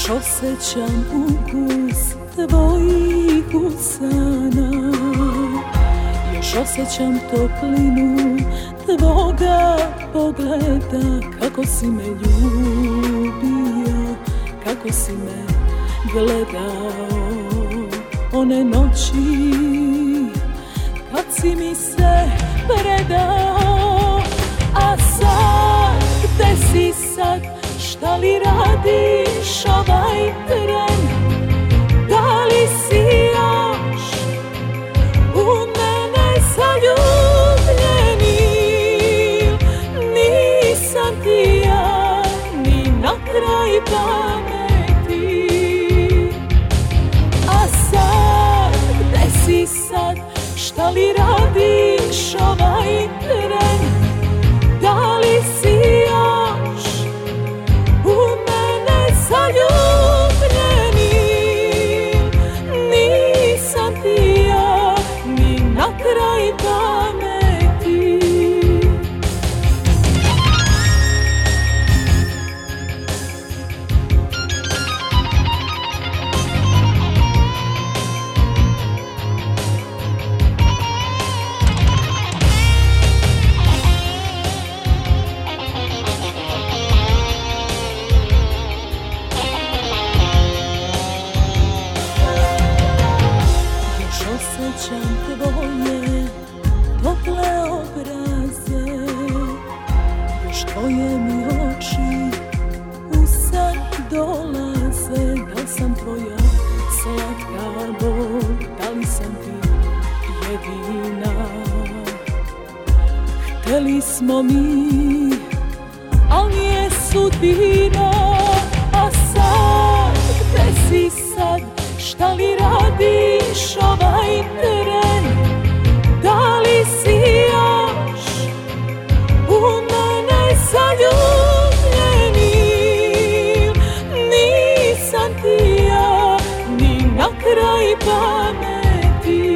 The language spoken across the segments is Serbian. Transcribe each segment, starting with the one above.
Osjećam ukus tvojih usana, još osjećam toplinu tvoga pogleda. Kako si me ljubio, kako si me gledao one noći kad si mi se predao. A sad, gde si sad, šta li radiš ovaj tren? Da li si još u mene zaljubljeni? Nisam ti ja ni na kraj pameti. A sad, gde si sad, šta li radiš ovaj tren? Da li si još u mene zaljubljeni? Nisam ti ja ni na kraj pameti. Osjećam tvoje tople obraze, još tvoje mi oči u san dolaze. Da li sam tvoja slatka bol, da li sam ti jedina? Hteli smo mi, al nije sudbina. A sad, gde si sad, šta li radiš ovaj tren? Da li si još u mene zaljubljeni? Nisam ti ja ni na kraj pameti.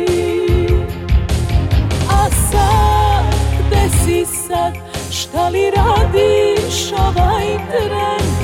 A sad, gde si sad, šta li radiš ovaj tren?